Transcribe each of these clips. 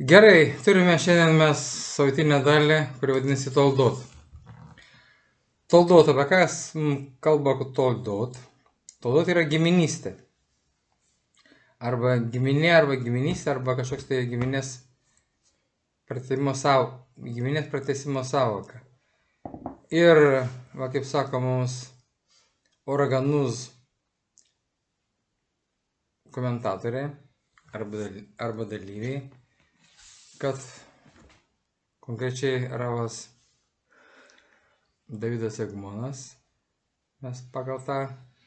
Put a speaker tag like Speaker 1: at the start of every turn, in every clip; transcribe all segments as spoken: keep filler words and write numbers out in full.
Speaker 1: Gerai, turime šiandien mes savaitinę dalį, kuri vadinasi toldot. Toldot, apie ką kalba toldot? Toldot yra giminystė. Arba giminė, arba giminystė, arba kažkoks tai giminės pratęsimo savo, giminės pratęsimo savoka. Ir, va kaip sako mums Oraganuz komentatoriai arba, arba dalyviai, kad konkrečiai Ravas Davidas Egmonas, mes pagal tą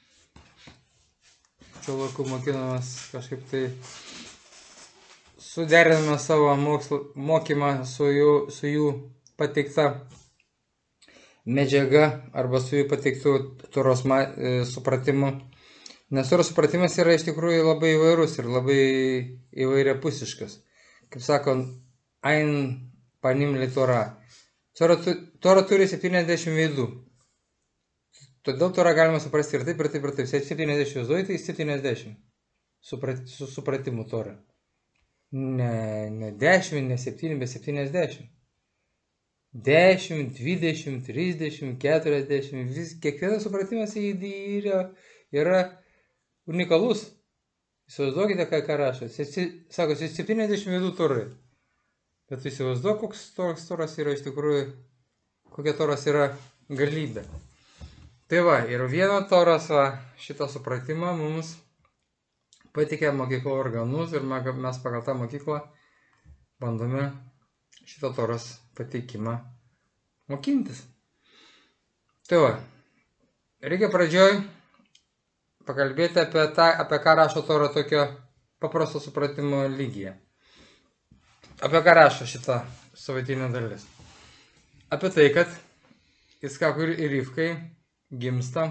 Speaker 1: šio laiku mokinamas kažkaip tai suderiname savo mokslo, mokymą su jų, su jų pateikta medžiaga arba su jų pateiktų Toros e, supratimu. Nes Toros supratimas yra iš tikrųjų labai įvairus ir labai įvairiapusiškas. Kaip sako, Ein panim li Tora. Tora, tora turi septyniasdešimt veidų. Todėl Torą galima suprasti ir taip, ir taip, ir taip. septyniasdešimt vaizduoji, tai septyniasdešimt. Suprat, su supratimu Torą. Ne, ne dešimt, ne septyni, bet septyniasdešimt. dešimt, dvidešimt, trisdešimt, keturiasdešimt. Vis, kiekvienas supratimas yra, yra unikalus. Įsivaizduokite, ką, ką rašo. Sako, septyniasdešimt veidų Torai. Bet įsivaizduok, koks toks Toras yra iš tikrųjų, kokia Toras yra galybė. Tai va, ir vieno Toras va, šitą supratimą mums patikė mokyklo Organuz ir mes pagal tą mokyklą bandome šitą Toras pateikimą mokintis. Tai va, reikia pradžioj pakalbėti apie, tą, apie ką rašo Tora tokio paprasto supratimo lygyje. Apie ką rašo šitą savaitinę dalis? Apie tai, kad Iskakui ir Rivkai gimsta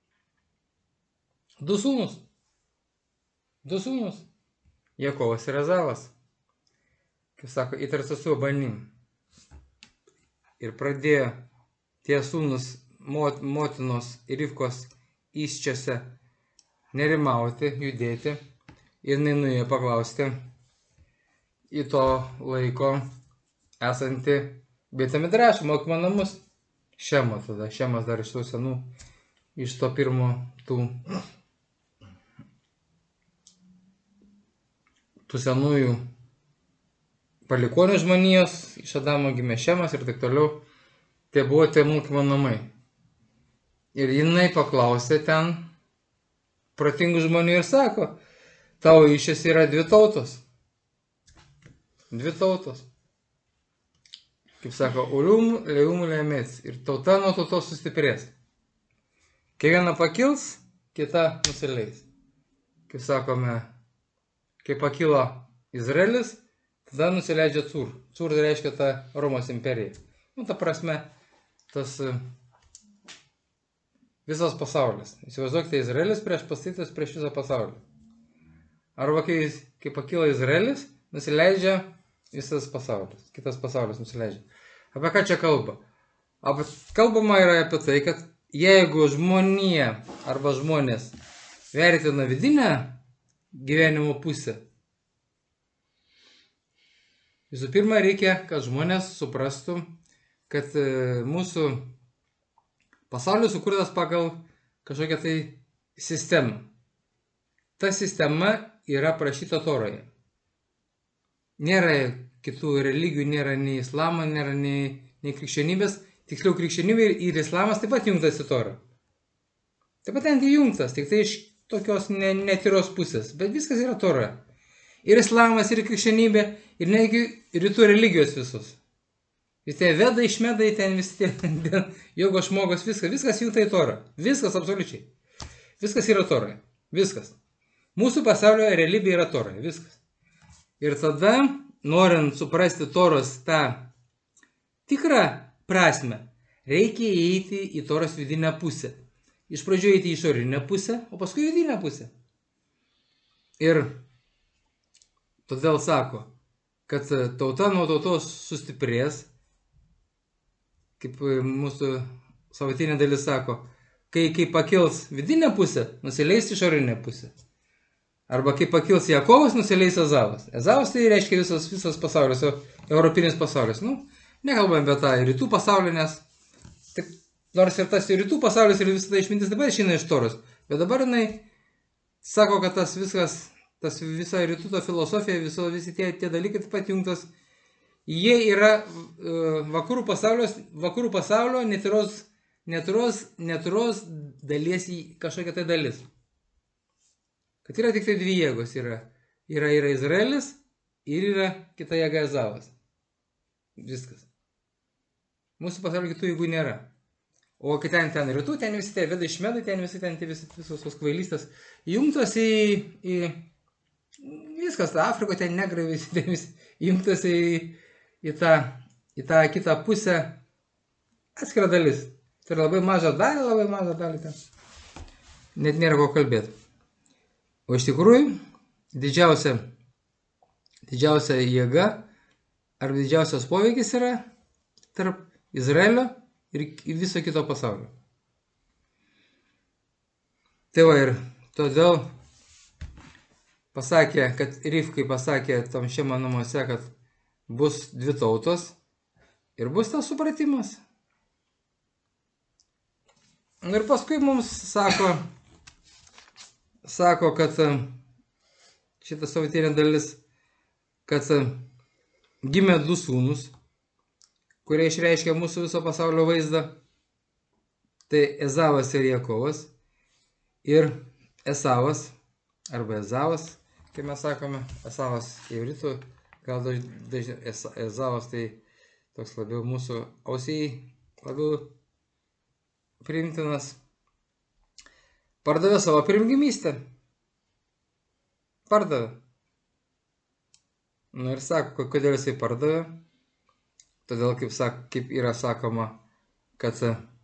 Speaker 1: du sūnus. Du sūnus. Jakovas ir Ezavas. Kaip sako, įtarsasu banim. Ir pradėjo tie sūnus mot, motinos ir Rivkos įsčiose nerimauti, judėti. Ir jinai nuėjo paklausti į to laiko esantį Beitamidrašą, mokymo namus. Šemo tada, Šemas dar iš tų senų, iš to pirmo tų, tų senųjų palikonių žmonijos, iš Adamo gimė Šemas ir taip toliau. Tai buvo tie mokymo namai. Ir jinai paklausė ten protingų žmonių ir sako, tavo išės yra dvi tautos. Dvi tautos. Kaip sako, ulium, leum, leemets. Ir tauta nuo tautos sustiprės. Kai viena pakils, kita nusileis. Kaip sakome, kai pakilo Izraelis, tada nusileidžia Cur. Cur reiškia ta Romos imperija. Nu, ta prasme, tas visas pasaulis. Įsivaizduokite, Izraelis prieš pastatytas prieš visą pasaulį. Arba kai, kai pakilo Izraelis, nusileidžia visas pasaulis, kitas pasaulis nusileidžia. Apie ką čia kalba? Apie, kalbama yra apie tai, kad jeigu žmonija arba žmonės vertina vidinę gyvenimo pusę, visų pirma reikia, kad žmonės suprastų, kad mūsų pasaulis sukurtas pagal kažkokią tai sistemą. Ta sistema yra parašyta Toroje. Nėra kitų religijų, nėra nei islamo, nėra nei, nei krikščionybės. Tiksliau, krikščionybė ir islamas taip pat jungtas į Torą. Taip pat ten jungtas, tik tai iš tokios ne, netyros pusės. Bet viskas yra Tora. Ir islamas, ir krikščionybė, ir netgi rytų religijos visus. Vis tie vedai, išmedai, ten vis tie, jogo žmogus, viskas, viskas jungta į Torą. Viskas absoliučiai. Viskas yra Torai. Viskas. Mūsų pasaulio realybė yra Torai. Viskas. Ir tada, norint suprasti Toros tą tikrą prasmę, reikia įeiti į Toros vidinę pusę. Iš pradžių įeiti į išorinę pusę, o paskui vidinę pusę. Ir todėl sako, kad tauta nuo tautos sustiprės, kaip mūsų savaitinė dalis sako, kai, kai pakils vidinę pusę, nusileis išorinę pusę. Arba kaip pakils Jakovas, nusileis Ezavas. Ezavas tai reiškia visas, visas pasaulis, europinis pasaulis. Nu, nekalbam apie tą rytų pasaulį, nes taip, nors ir tas ir rytų pasaulis ir visą tai išmintis dabar išeina iš Toros. Bet dabar jinai sako, kad tas viskas, tas visa rytų ta filosofija, viso, visi tie, tie dalykai taip pat jungtos. Jie yra uh, vakarų, vakarų pasaulio netiros, netiros, netiros dalies į kažkokią tai dalis. Kad yra tik tai dvi jėgos. Yra, yra, yra Izraelis ir yra kita jėga Ezavas. Viskas. Mūsų pasaulio kitų jėgų nėra. O kai ten, ten rytų, ten visi tie vedai šmedai, ten visi ten tie visi, visos tos kvailystės jungtos į, į viskas, ta Afrikoje ten negrai visi, ten visi jungtos į, į, tą, į tą kitą pusę atskira dalis. Tai yra labai maža dalį, labai maža dalį ten. Net nėra ko kalbėti. O iš tikrųjų, didžiausia, didžiausia jėga ar didžiausias poveikis yra tarp Izraelio ir viso kito pasaulio. Tai va ir todėl pasakė, kad Rivkai pasakė tam Šemo namuose, kad bus dvi tautos ir bus tas supratimas. Ir paskui mums sako, sako, kad šita savaitėlė dalis, kad gimė du sūnus, kurie išreiškia mūsų viso pasaulio vaizdą. Tai Ezavas ir Jakovas. Ir Esavas, arba Ezavas, kaip mes sakome, Esavas ivritų, gal dažniau Ezavas tai toks labiau mūsų ausiai, labiau priimtinas. Pardavė savo pirmgimystę. Pardavė. Nu ir sako, kodėl jisai pardavė. Todėl, kaip, sak, kaip yra sakoma, kad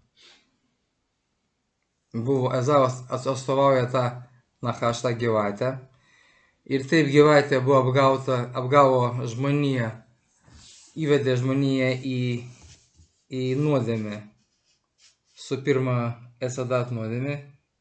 Speaker 1: buvo Ezavas atstovauja tą Nachaš, tą gyvatę. Ir taip gyvatė buvo apgauta, apgavo žmoniją, įvedė žmoniją į, į nuodėmę. Su pirma Esadat nuodėmė,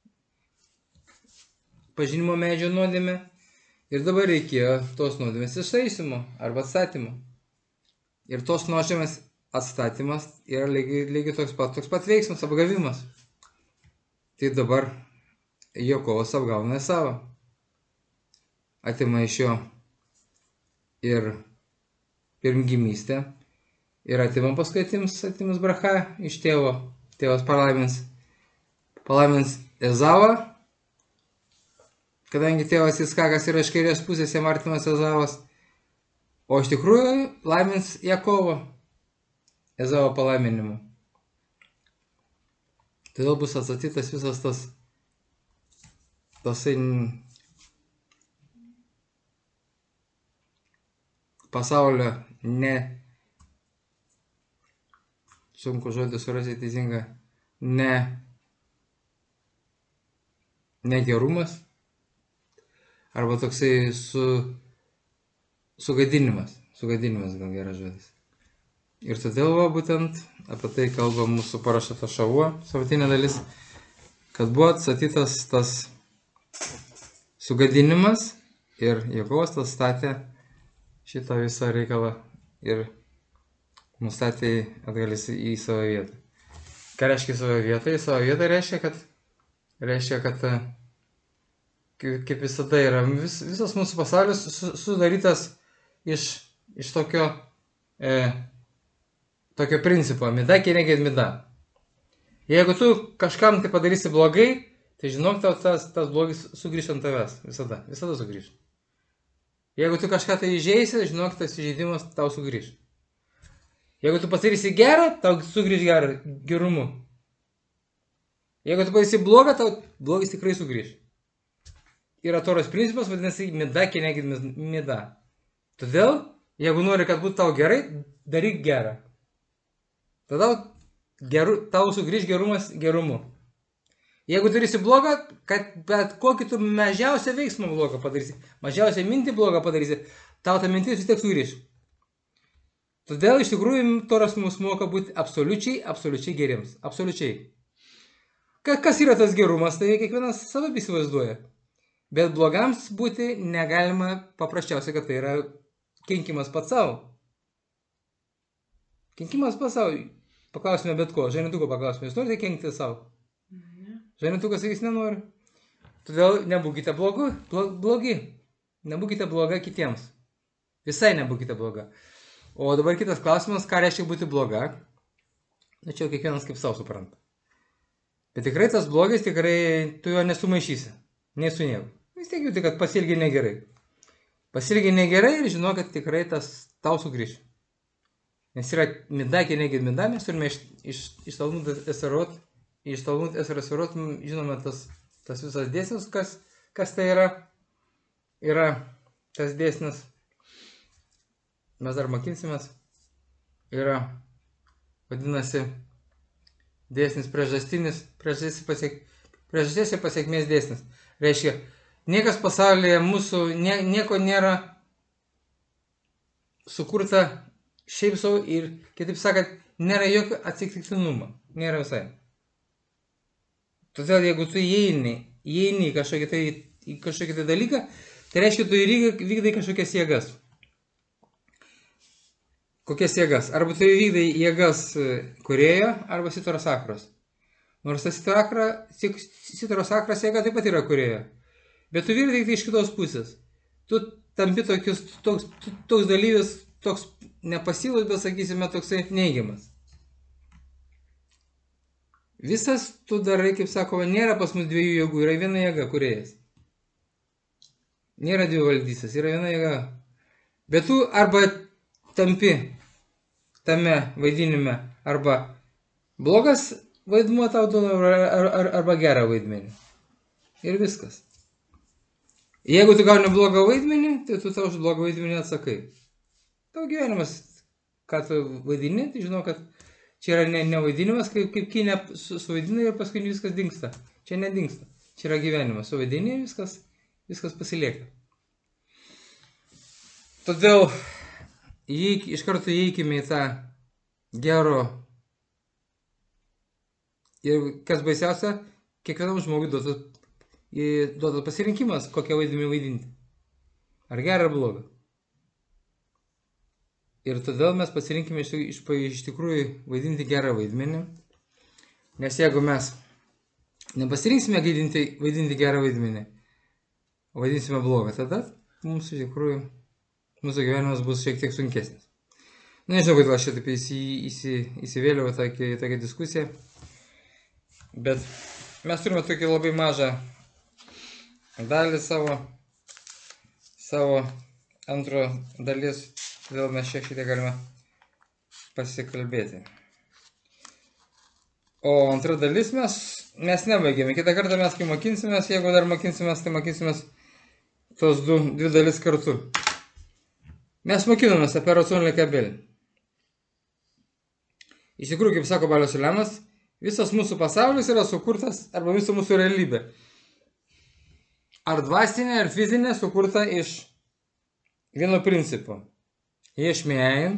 Speaker 1: pažinimo medžio nuodėmė. Ir dabar reikėjo tos nuodėmės ištaisymo arba atstatymo. Ir tos nuodėmės atstatymas yra lygiai, lygiai toks pat, toks pat veiksmas, apgavimas. Tai dabar Jakovas apgauna Esavą. Atima iš jo ir pirmgimystę. Ir atima paskui atims, atims bracha iš tėvo. Tėvas palaimins, palaimins Ezavą. Kadangi tėvas Iskakas yra iš kairės pusės, jam artimas Ezavas. O iš tikrųjų laimins Jakovo Ezavo palaiminimu. Todėl bus atstatytas visas tas tasai pasaulio ne, sunku žodį surasti teisingą, ne, negerumas, arba toksai su, sugadinimas, sugadinimas gal geras žodis. Ir todėl va, būtent apie tai kalba mūsų parašyta Šavuo, savatinė dalis, kad buvo atstatytas tas sugadinimas ir Jakovas tas statė šitą visą reikalą ir nustatė atgalis į savo vietą. Ką reiškia savo vietą? Į savo vietą reiškia, kad, reiškia, kad kaip visada yra, vis, visas mūsų pasaulis sudarytas iš, iš tokio, e, tokio principo, mida keneged mida. Jeigu tu kažkam tai padarysi blogai, tai žinok, tau tas, tas blogis sugrįš ant tavęs. Visada, visada sugrįš. Jeigu tu kažką tai įžeisi, žinok, tas įžeidimas tau sugrįš. Jeigu tu padarysi gerą, tau sugrįž gerą, gerumu. Jeigu tu padarysi blogą, tau blogis tikrai sugrįž. Yra Toros principas, vadinasi, mida kenegid mida. Todėl, jeigu nori, kad būtų tau gerai, daryk gerą. Tada geru, tau sugrįž gerumas gerumu. Jeigu darysi blogą, kad bet kokį tu mažiausią veiksmą blogą padarysi, mažiausią mintį blogą padarysi, tau ta mintis vis tiek sugrįž. Todėl iš tikrųjų Toras mums moka būti absoliučiai, absoliučiai geriems. Absoliučiai. Kas yra tas gerumas, tai kiekvienas savaip įsivaizduoja. Bet blogams būti negalima paprasčiausiai, kad tai yra kenkimas pats savo. Kenkimas pats savo. Paklausime bet ko. Žainetuko paklausime. Jūs norite kenkti savo?
Speaker 2: Ne.
Speaker 1: Žainetukas sakys nenori. Todėl nebūkite blogu, blogi. Nebūkite bloga kitiems. Visai nebūkite bloga. O dabar kitas klausimas, ką reiškia būti bloga. Na čia jau kiekvienas kaip savo supranta. Bet tikrai tas blogis, tikrai tu jo nesumaišysi. Nei su niegu. Vis tiek jau tik, kad pasilgiai negerai. Pasilgiai negerai ir žinau, kad tikrai tas tau sugrįš. Nes yra mida, kenegid mida, mes turime iš, iš, iš Talmud esarot, iš Talmud esarot, žinome tas, tas visas dėsnis, kas, kas tai yra. Yra tas dėsnis. Mes dar mokinsimės. Yra, vadinasi, dėsnis priežastinis, priežastis pasiek, priežasties ir pasiekmės dėsnis. Reiškia, niekas pasaulyje mūsų, nie, nieko nėra sukurta šiaip savo ir, kitaip sakant, nėra jokio atsitiktinumo. Nėra visai. Todėl, jeigu tu įeini, įeini į kažkokį tai, į kažkokį tai dalyką, tai reiškia, tu vykdai kažkokias jėgas. Kokias jėgas? Arba tu vykdai jėgas kūrėjo, arba sitoros akros. Nors tas sitoros akros jėga taip pat yra kūrėjo. Bet tu vykdai tik tai iš kitos pusės. Tu tampi tokius, toks, toks dalyvis, toks nepasyvus, bet sakysime, toksai neigiamas. Visas tu darai, kaip sakoma, nėra pas mus dviejų jėgų, yra viena jėga, kūrėjas. Nėra dvi valdysas, yra viena jėga. Bet tu arba tampi tame vaidinime, arba blogas vaidmuo tau duoda, ar, ar, arba gerą vaidmenį. Ir viskas. Jeigu tu gauni blogą vaidmenį, tai tu tau už blogą vaidmenį atsakai. Tau gyvenimas, ką tu vaidini, tai žinau, kad čia yra ne, ne vaidinimas, kaip, kaip kinė su, suvaidina ir paskui viskas dingsta. Čia nedingsta. Čia yra gyvenimas. Suvaidini ir viskas, viskas pasilieka. Todėl įeik, iš karto įeikime į tą gero. Ir kas baisiausia, kiekvienam žmogui duotas, duotas pasirinkimas, kokią vaidmenį vaidinti. Ar gerą, ar blogą. Ir todėl mes pasirinkime iš, iš, iš tikrųjų vaidinti gerą vaidmenį. Nes jeigu mes nepasirinksime vaidinti, vaidinti gerą vaidmenį, o vaidinsime blogą, tada mums iš tikrųjų mūsų gyvenimas bus šiek tiek sunkesnis. Na, nežinau, kodėl aš čia taip įsi, įsi, įsivėliau į tokią, tokią diskusiją. Bet mes turime tokį labai mažą dalį savo, savo antro dalis. Todėl mes čia šitai galime pasikalbėti. O antra dalis mes, mes nebaigėme. Kitą kartą mes, kai mokinsimės, jeigu dar mokinsimės, tai mokinsimės tos du, dvi dalis kartu. Mes mokinomės apie racionalinį kabelį. Iš tikrųjų, kaip sako Balio Sulemas, visas mūsų pasaulis yra sukurtas, arba visa mūsų realybė. Ar dvasinė, ar fizinė, sukurta iš vieno principo. Iš meien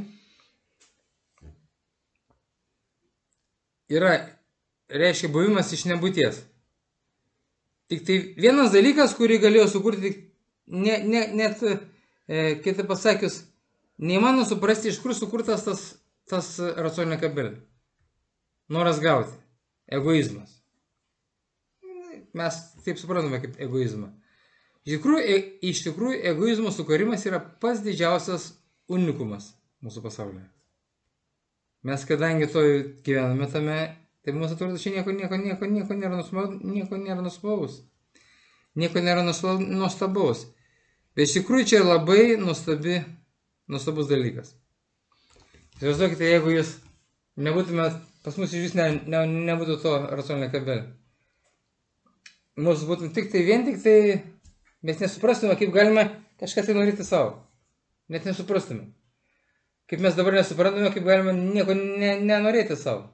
Speaker 1: yra, reiškia, buvimas iš nebūties. Tik tai vienas dalykas, kurį galėjo sukurti, ne, ne, net, e, kitaip pasakius, neįmanoma suprasti, iš kur sukurtas tas, tas racionalinė kabelė. Noras gauti. Egoizmas. Mes taip suprantame kaip egoizmą. Iš tikrųjų, e, iš tikrųjų egoizmo sukūrimas yra pats didžiausias unikumas mūsų pasaulyje. Mes, kadangi to gyvename tame, tai mums atrodo, čia nieko, nieko, nieko, nieko nėra nuostabaus, nieko nėra nuostabaus. Nieko nėra nuostabaus. Bet iš tikrųjų čia labai nuostabi, nuostabus dalykas. Įsivaizduokite, jeigu jūs nebūtumėt, pas mus iš vis ne, ne, nebūtų to racionalinio kabelio. Mūsų būtum tik tai vien tik tai, mes nesuprastume, kaip galime kažką tai norėti savo. Net nesuprastume. Kaip mes dabar nesuprantame, kaip galime nieko ne, nenorėti savo.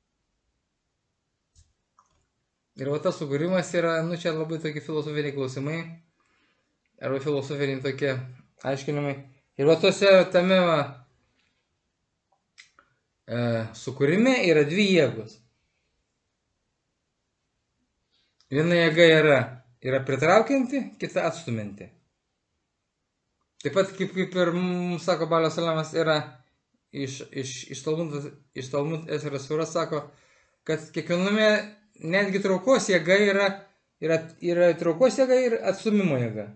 Speaker 1: Ir va tas sukūrimas yra, nu čia labai tokie filosofiniai klausimai, arba filosofiniai tokie aiškinimai. Ir va tose tame va, e, sukūrime yra dvi jėgos. Viena jėga yra, yra pritraukianti, kita atstumianti. Taip pat, kaip, kaip ir mums sako Balio Salamas, yra iš, iš, iš Talmud, iš Talmud Esra Sura sako, kad kiekviename netgi traukos jėga yra, yra, yra traukos jėga ir atstumimo jėga.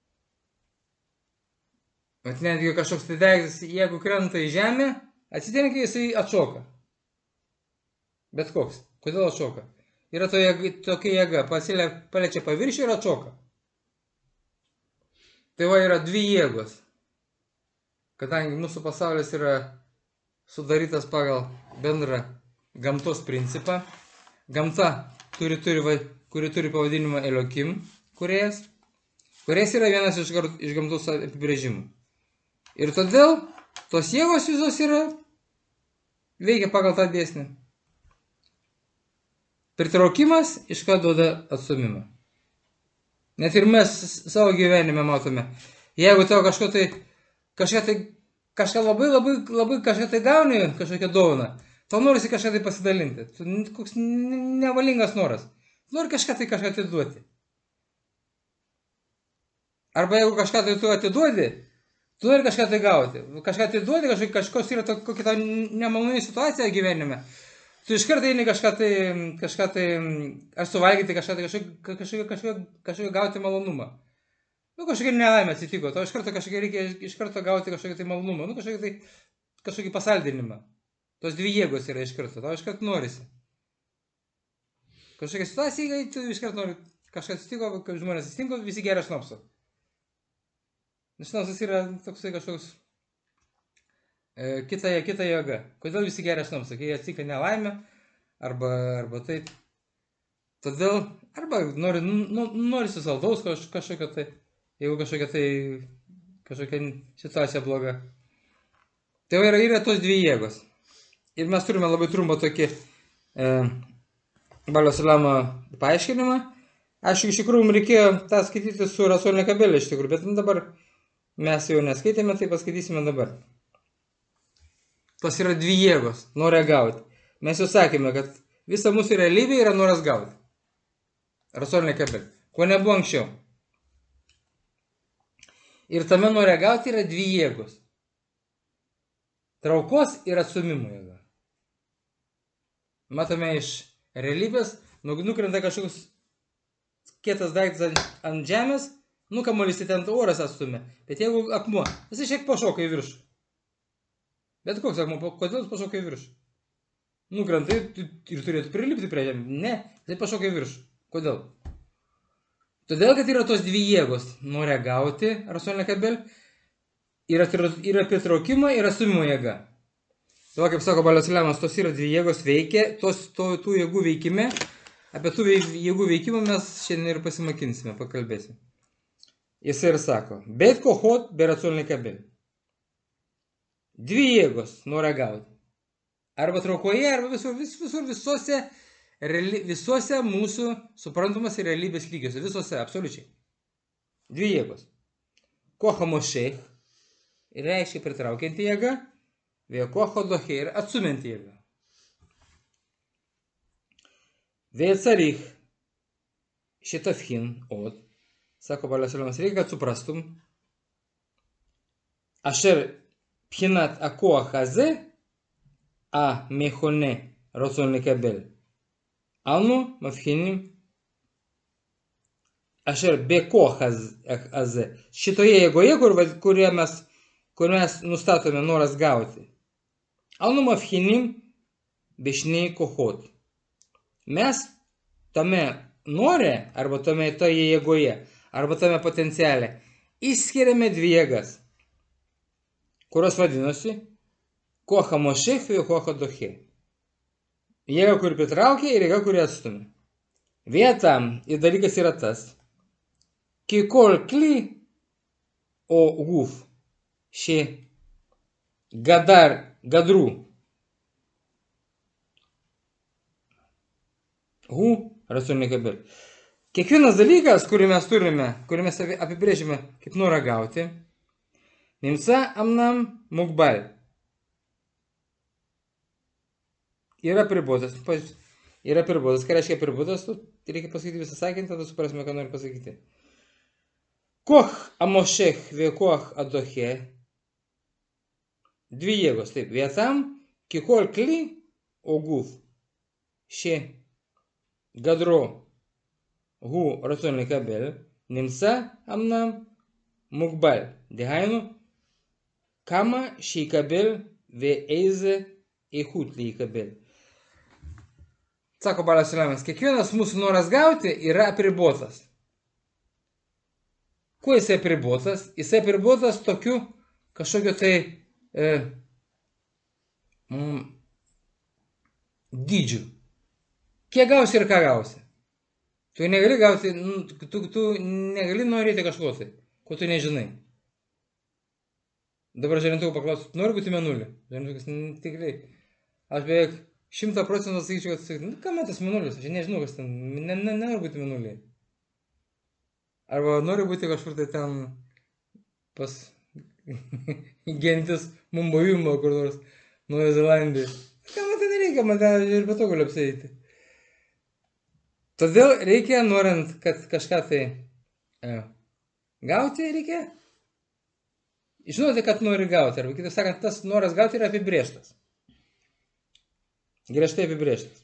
Speaker 1: Bet netgi kažkoks tai daiktas, jeigu krenta į žemę, atsitrenkia, jisai atšoka. Bet koks. Kodėl atšoka? Yra to jėga, tokia jėga, pasilė, paliečia paviršių ir atšoka. Tai va yra dvi jėgos. Kadangi mūsų pasaulis yra sudarytas pagal bendrą gamtos principą, gamta, turi, turi, kuri turi pavadinimą Elokim, kuriejas, kuriejas yra vienas iš, iš gamtos apibrėžimų. Ir todėl tos jėgos visos yra veikia pagal tą dėsnį. Pritraukimas iš ką duoda atstumimą. Net ir mes savo gyvenime matome. Jeigu tau kažko tai, kažką tai, kažką labai, labai, labai kažką tai gauni, kažkokią dovaną, tau norisi kažką tai pasidalinti. Tu, koks nevalingas noras. Nori kažką tai kažką atiduoti. Arba jeigu kažką tai tu atiduodi, tu nori kažką tai gauti. Kažką atiduodi, kažkos, kažkos yra to, kokia ta nemaloni situacija gyvenime. Tu iš karto eini kažką tai, kažką tai, ar suvalgyti kažką tai, kažkokį, kažkokį, kažkokį, kažkokį gauti malonumą. Nu, kažkokia nelaimė atsitiko, tau iš karto kažkokia reikia iš karto gauti kažkokį tai malonumą, nu, kažkokį tai, kažkokį pasaldinimą. Tos dvi jėgos yra iš karto, tau iš karto norisi. Kažkokia situacija, tu iš karto nori, kažkas atsitiko, kaip žmonės atsitinko, visi geria šnapso. Šnapsas yra toksai kažkoks e, kita, kita jėga. Kodėl visi geria šnapsą? Kai atsitinka nelaimė, arba, arba taip. Todėl, arba nori, nu, nori susaldaus kaž, kažkokia tai, jeigu kažkokia tai, kažkokia situacija bloga. Tai yra, yra tos dvi jėgos. Ir mes turime labai trumpą tokį e, Balio Salamo paaiškinimą. Aš iš tikrųjų mums reikėjo tą skaityti su Rasolinė kabelė iš tikrųjų, bet dabar mes jau neskaitėme, tai paskaitysime dabar. Tos yra dvi jėgos, norą gauti. Mes jau sakėme, kad visa mūsų realybė yra noras gauti. Rasolinė kabelė. Ko nebuvo anksčiau. Ir tame norą gauti yra dvi jėgos. Traukos ir atstumimo jėga. Matome iš realybės, nukrenta kažkoks kietas daiktas ant, ant žemės, nu kamuolys į ten oras atstumė. Bet jeigu akmuo, jisai šiek pašoka į viršų. Bet koks akmuo, kodėl jis pašoka į viršų? Nukrenta ir turėtų prilipti prie žemės. Ne, jisai pašoka į viršų. Kodėl? Todėl, kad yra tos dvi jėgos. Nori gauti Rasolinė kabelė, yra, yra pritraukimo ir atstumimo jėga. Todėl, kaip sako Balio Salamas, tos yra dvi jėgos veikia, tos, to, tų jėgų veikime. Apie tų jėgų veikimą mes šiandien ir pasimakinsime, pakalbėsim. Jis ir sako, bet kohot be Rasolinė kabelė. Dvi jėgos nori gauti. Arba traukoje, arba visur, vis, visur visose, reali, visose mūsų suprantamas ir realybės lygiuose. Visose, absoliučiai. Dvi jėgos. Koha mošeich reiškia pritraukianti jėga, vėjo koha dohe ir atsuminti jėga. Vėtsarich šitafhin od, sako Balio Salamas, reikia, kad suprastum, asher phinat akoach haze, a mechone Rasolinė kabelė. Anu mafhinim, asher bekoach haze, šitoje jėgoje, kur, kurią mes, kur mes nustatome noras gauti. Anu mafhinim bešniai kohot. Mes tame norė, arba tame toje jėgoje, arba tame potenciale, išskiriame dvi jėgas, kurios vadinosi koha mošech ir koha dohe. Jėga, kuri pritraukia ir jėga, kuri atstumia. Vietam ir dalykas yra tas, kai kol kli o guf ši gadar gadrų hu Rasolinė kabelė. Kiekvienas dalykas, kurį mes turime, kurį mes apibrėžime kaip norą gauti, nimsa amnam mukbal. Yra pribotas. Yra pribotas. Ką reiškia pribotas? reikia pasakyti visą sakinį, tada suprasime, ką noriu pasakyti. Koch amoshech vekoch adoche. Dvi jėgos, taip. Vietam kikol kli oguf. Še gadro hu raton לקבל, נמצא אמנם מוגבל. דהיינו, כמה שיקבל ואיזה איכות להיקבל. Sako Balas Šlemas, kiekvienas mūsų noras gauti yra apribotas. Kuo jisai apribotas? Jisai apribotas tokiu kažkokio tai e, mm, dydžiu. Kiek gausi ir ką gausi. Tu negali gauti, tu, tu negali norėti kažko tai, ko tu nežinai. Dabar žalintukų paklausiu, nori būti mėnulį? Žalintukas, tikrai. Aš beveik šimtą procentų sakyčiau, kad, nu, ką man tas mėnulis, aš nežinau, kas ten, ne, ne, nenori būti mėnulį. Arba nori būti kažkur tai ten pas gentis Mumbojumą, kur nors Naujojo Zelandijoj. Ką man ten nereikia, man ten ir patogu apsieiti. Todėl reikia, norint, kad kažką tai e, gauti, reikia žinoti, kad nori gauti. Arba kitaip sakant, tas noras gauti yra apibrėžtas. Griežtai apibrėžtas.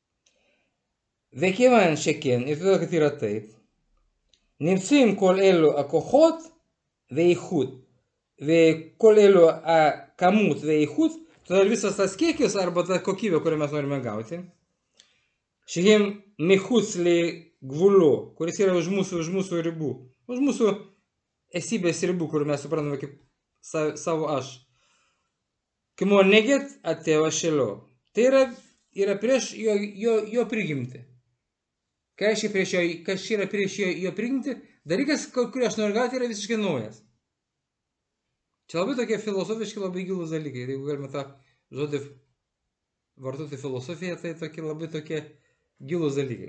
Speaker 1: וכיוון שכן, ir todėl, kad yra taip, נמצאים כל אלו הכוחות ואיכות, וכל אלו הכמות ואיכות, todėl visas tas kiekis arba ta kokybė, kurią mes norime gauti, שהם מחוץ לגבולו, kuris yra už mūsų, už mūsų ribų, už mūsų esybės ribų, kur mes suprantame kaip savo aš. כמו נגד הטבע שלו. Tai yra, yra prieš jo, jo, jo prigimtį. Ką reiškia prieš jo, kas yra prieš jo, jo prigimtį? Dalykas, kurį aš noriu gauti, yra visiškai naujas. Čia labai tokie filosofiški, labai gilūs dalykai. Jeigu galime tą žodį vartoti filosofiją, tai tokie labai tokie gilūs dalykai.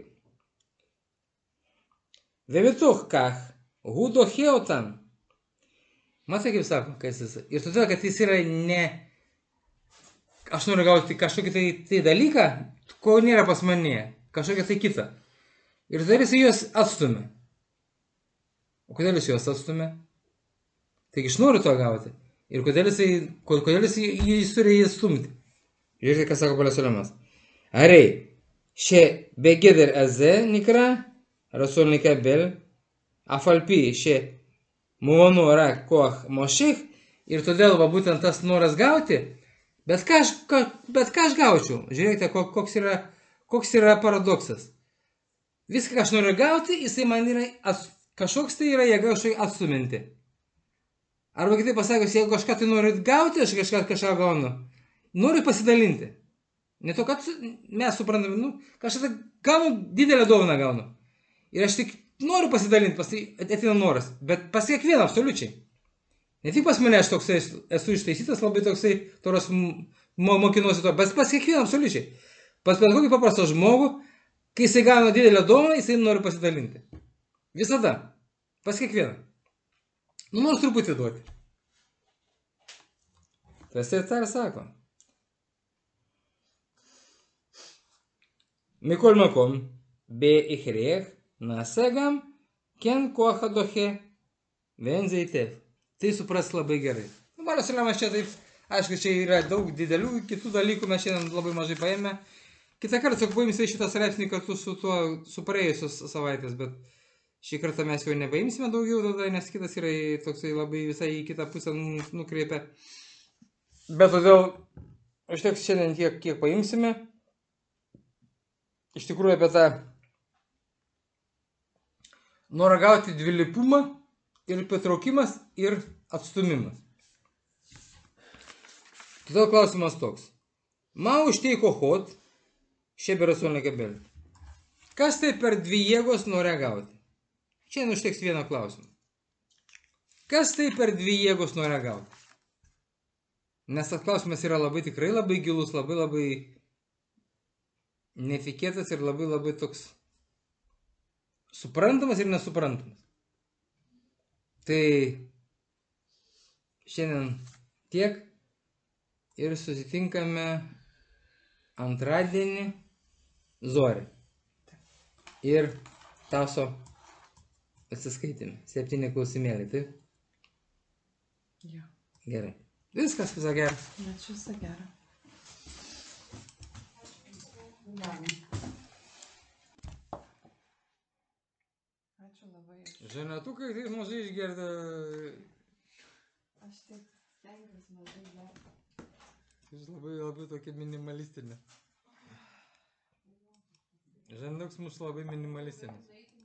Speaker 1: ומתוך כך, הוא דוחה אותם. Matai, kaip sako, kas jis. Ir todėl, kad jis yra ne... Aš noriu gauti kažkokį tai, tai dalyką, ko nėra pas mane, kažkokią tai kitą. Ir tada jis juos atstumia. O kodėl jis juos atstumia? Taigi aš noriu to gauti. Ir kodėl jis, kodėl jis, jis turi jį stumti. Žiūrėkite, ką sako Balas Šlemas. הרי שבגדר הזה נקרא רצון לקבל, אף על פי שמובנו רק כוח מושך, ir todėl va būtent tas noras gauti, bet ką aš, bet ką aš gaučiau. Žiūrėkite, koks yra, koks yra paradoksas. Viską, ką aš noriu gauti, jisai man yra, kažkoks tai yra jėga atstuminti. Arba kitaip pasakius, jeigu kažką tai noriu gauti, aš kažką, kažką gaunu. Noriu pasidalinti. Ne to, kad mes suprantame, nu, kažką tai gaunu, didelę dovaną gaunu. Ir aš tik noriu pasidalinti, pas tai ateina noras, bet pas kiekvieną absoliučiai. Ne tik pas mane aš toksai esu ištaisytas, labai toksai toros mokinuosi to, bet pas kiekvieną absoliučiai. Pas bet kokį paprastą žmogų, kai jisai gauna didelę dovaną, jisai nori pasidalinti. Visada. Pas kiekvieną. Nu, nors truputį duoti. Tas ir tai ir sako. מכל מקום, בהכרח נעשה גם כן כוח הדוחה, ואין זה היטב. Tai supras labai gerai. Nu, Balas Šlemas čia taip, aišku, čia yra daug didelių kitų dalykų, mes šiandien labai mažai paėmė. Kitą kartą, sakau, paimsime šitą straipsnį kartu su tuo, su praėjusios savaitės, bet šį kartą mes jau nebeimsime daugiau tada, nes kitas yra toksai labai visai į kitą pusę nukreipia. Bet todėl, užteks šiandien tiek, kiek paimsime. Iš tikrųjų apie tą norą gauti dvilypumą ir patraukimas ir atstumimas. Todėl klausimas toks. מה ושתי כוחות שברצון לקבל? Kas tai per dvi jėgos nori gauti? Čia užteks vieno klausimo. Kas tai per dvi jėgos nori gauti? Nes tas klausimas yra labai tikrai labai gilus, labai labai netikėtas ir labai labai toks suprantamas ir nesuprantamas. Tai šiandien tiek ir susitinkame antradienį Zorį. ir taso atsiskaitėme. Septyni klausimėliai, taip?
Speaker 2: Jo.
Speaker 1: Gerai. Viskas, viso gero.
Speaker 2: Ačiū, viso gero. Ačiū labai.
Speaker 1: Žanetukai tai mažai išgerda.
Speaker 2: Aš taip stengiuosi mažai gerti.
Speaker 1: Jis labai, labai tokia minimalistinė. Žanetuks mūsų labai minimalistinis.